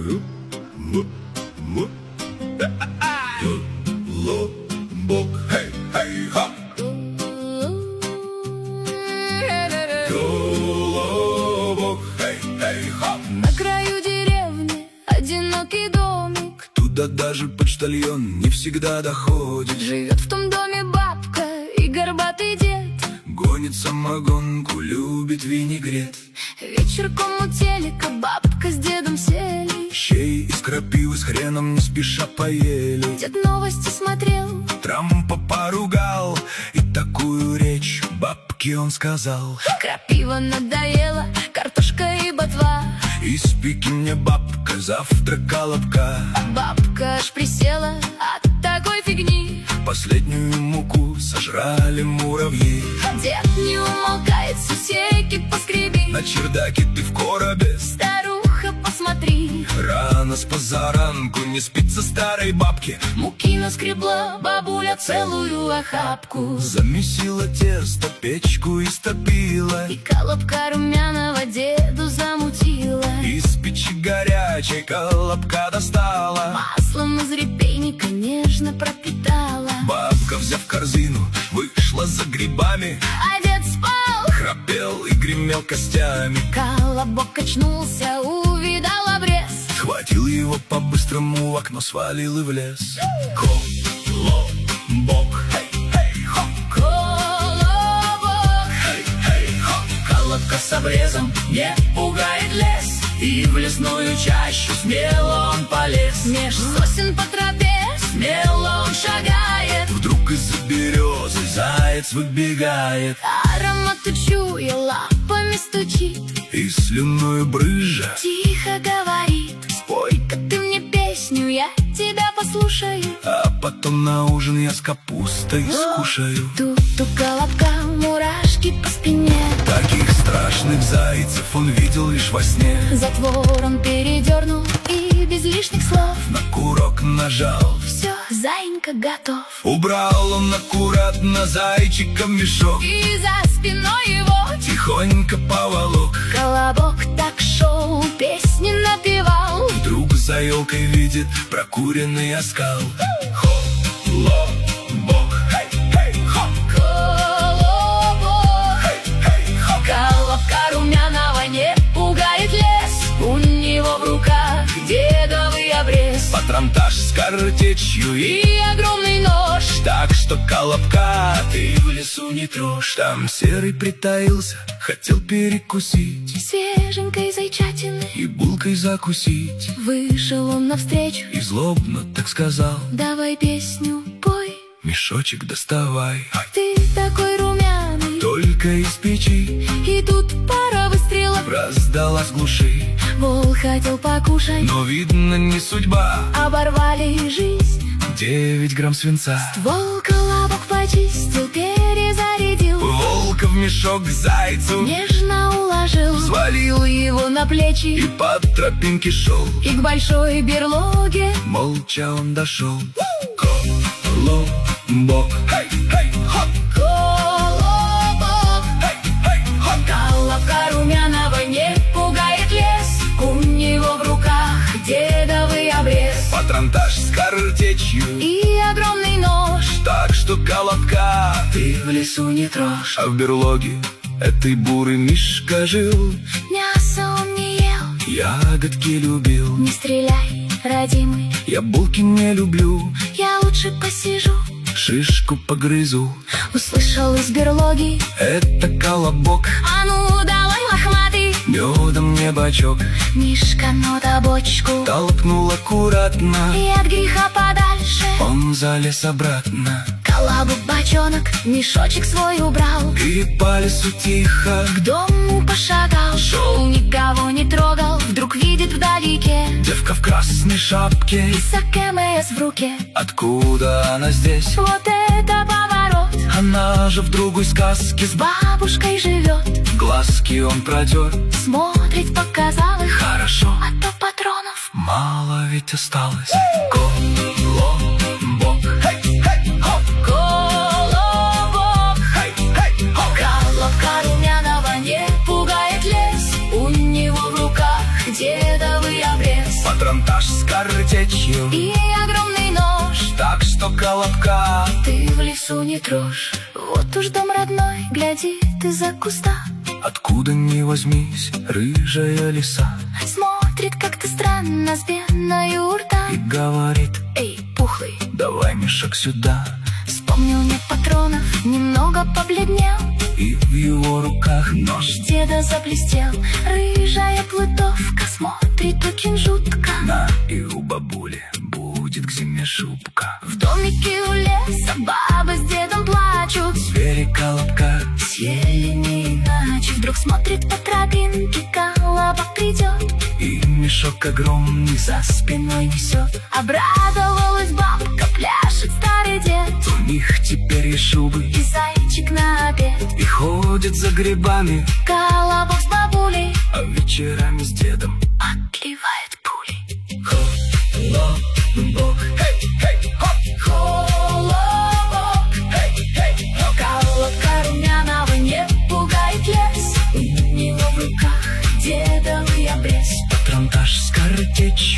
Колобок, хей-хей-ха. Колобок, хей-хей-ха. На краю деревни одинокий домик, Туда даже почтальон не всегда доходит. живет в том доме бабка и горбатый дед. Гонит самогонку, любит винегрет. Вечерком у телека бабка с дедом сели. Щей из крапивы с хреном не спеша поели. Дед новости смотрел, Трампа поругал, и такую речь бабке он сказал: крапива надоела, картошка и ботва. испеки мне, бабка, завтра колобка. Бабка аж присела от такой фигни. Последнюю муку сожрали муравьи. Дед не умолкает, сусеки поскреби. На чердаке ты в коробе, Старуха, посмотри, рано с позаранку не спится старой бабке. муки наскребла бабуля целую охапку. Замесила тесто, печку истопила, И колобка румяного деду замутила. из печи горячей колобка достала. Маслом из репейника нежно пропитала. Бабка, взяв корзину, вышла за грибами. А дед спал, Храпел и гремел костями. колобок очнулся, увидал обрез. Схватил его по-быстрому, в окно свалил и в лес. Колобок, хей-хей-хо. Колобок, Хей-хей-хо. колобка с обрезом не пугает лес. И в лесную чащу смело он полез. Меж сосен по тропе смело он шагает. Вдруг из-за березы заяц выбегает. Аромат чуя, лапами стучит. И слюною брызжа Тихо говорит: спой-ка. ты мне песню, я тебя послушаю. А потом на ужин я с капустой скушаю. Тут у колобка мурашки по спине. Таких страшных зайцев он видел лишь во сне. Затвор он передернул и без лишних слов. На курок нажал, Все, заинька готов. убрал он аккуратно зайчика в мешок. И за спиной его Тихонько поволок. колобок так шел, песни напевал. Вдруг за елкой видит прокуренный оскал. Колобок, хей-хей-хо. Колобок, Хей-хей-хо. колобка румяного не пугает лес. У него в руках дедовый обрез. Патронтаж с картечью и И огромный нож. так, что колобка ты в лесу не трожь. Там серый притаился, хотел перекусить Свеженькой зайчатины и булкой закусить. вышел он навстречу. И злобно так сказал: Давай песню пой, мешочек доставай. ты такой румяный. Только из печи И тут пара выстрелов. раздалась в глуши. Вол хотел покушать, Но видно не судьба, оборвали жизнь. 9 грамм свинца. Вол колобок почистил, перезарядил. Волка в мешок к зайцу Нежно уложил, свалил его на и плечи. по тропинке шел. И к большой берлоге Молча он дошел. Колобок, хей-хей-хо. колобок. Хей-хей-хо. Колобка румяного не пугает лес. У него в руках дедовый обрез. Патронтаж с картечью И огромный нож. так, что колобка ты в лесу не трожь. А в берлоге этой бурый мишка жил. Мясо он не ел. Ягодки любил. Не стреляй, родимый, Я булки не люблю, я лучше посижу. шишку погрызу. Услышал из берлоги: Это колобок, а ну давай, лохматый. медом мне бачок. Мишка, ну да бочку. Толкнул аккуратно, И от греха подальше он залез обратно. колобок бочонок, мешочек свой убрал. И по лесу тихо К дому пошагал, шел, никого не трогал. Вдруг видит вдалеке девка в красной шапке. и СКМС в руке. Откуда она здесь? Вот это поворот. Она же в другой сказке С бабушкой живет. глазки он протер. Смотреть показалось, Хорошо, а то патронов мало ведь осталось. Колобок, хей-хей-хо. колобок. Хей-хей-хо. Колобка румяного не пугает лес. У него в руках дедовый обрез. патронтаж с картечью и огромный нож. Так что, Колобка, ты в лесу не трожь. Вот уж дом родной, гляди ты за куста. откуда ни возьмись, рыжая лиса Смотрит как-то странно с пеной у рта и говорит: эй, пухлый, давай мешок сюда. вспомнил нет патронов, немного побледнел, И в его руках нож. деда заблестел. Рыжая плутовка смотрит очень жутко. На, и у бабули будет к зиме шубка. В домике у леса баба с дедом плачут. Звери Колобка Съели не иначе. Вдруг смотрит по тропинке, Колобок придет, и мешок огромный за спиной несет. Обрадовалась бабка, пляшет старый дед. У них теперь и шубы, И зайчик на обед. и ходит за грибами, Колобок с бабулей а вечерами с дедом отливает пулей. Колобок, хей, хей, хоп, Колобок, хей, хей, хоп. Колобка румяного не пугает лес. У него в руках дедовый обрез. Патронтаж с картечью